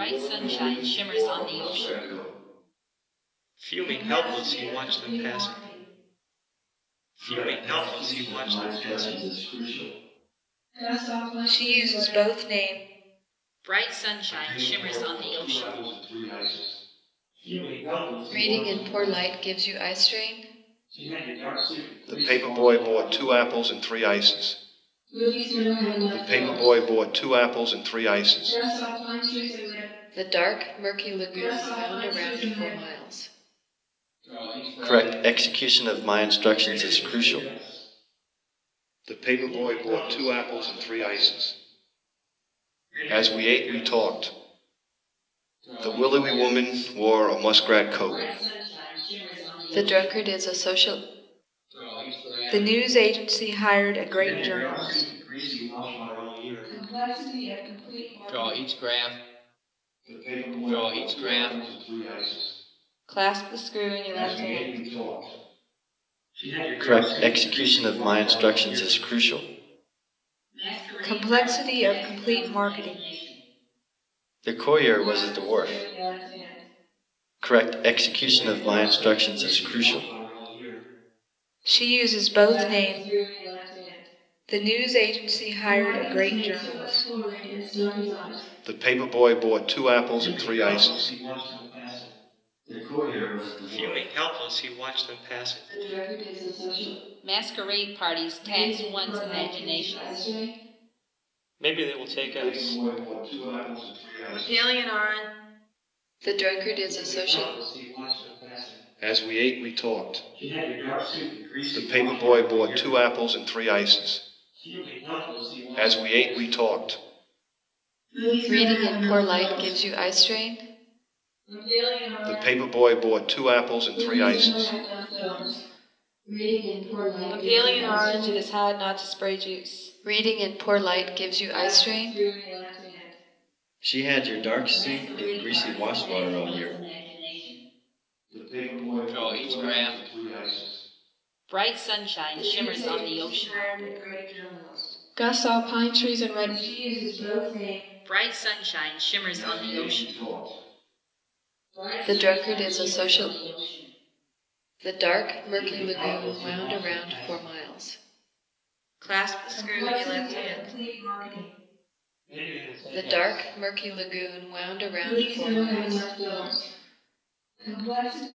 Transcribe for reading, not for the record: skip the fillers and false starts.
Bright sunshine shimmers on the ocean. Feeling helpless, he watched them passing. Feeling helpless, he watched them passing. She uses both names. Bright sunshine shimmers on the ocean. Reading in poor light gives you eye strain. The paperboy bought 2 apples and 3 ices. The paperboy bought 2 apples and 3 ices. The dark, murky lagoon wound around for miles. Correct execution of my instructions is crucial. The paperboy bought 2 apples and 3 ices. As we ate, we talked. The willowy woman wore a muskrat coat. The drunkard is a social. The news agency hired a great journalist. Draw each graph. Draw each graph. Clasp the screw in your left hand. Correct execution of my instructions is crucial. Complexity of complete marketing. The courier was a dwarf. Correct execution of my instructions is crucial. She uses both names. The news agency hired a great journalist. The paperboy bought 2 apples and 3 ices. Feeling helpless, he watched them passing. Masquerade parties tax one's imagination. Maybe they will take us. Alien orange. The drunkard is a social. As we ate, we talked. The paperboy bought 2 apples and 3 ices. As we ate, we talked. Reading in poor light gives you eye strain. The paperboy bought 2 apples and 3 ices. A alien orange, it is hard not to spray juice. Reading in poor light gives you eye strain. She had your dark suit and greasy wash water all year. Draw each graph. Bright sunshine shimmers on the ocean. Gus saw pine trees and red. Bright sunshine shimmers on the ocean. The drunkard is a social. The dark, murky lagoon wound around for miles. Clasp the screw in your left hand. The dark, murky lagoon wound around for miles.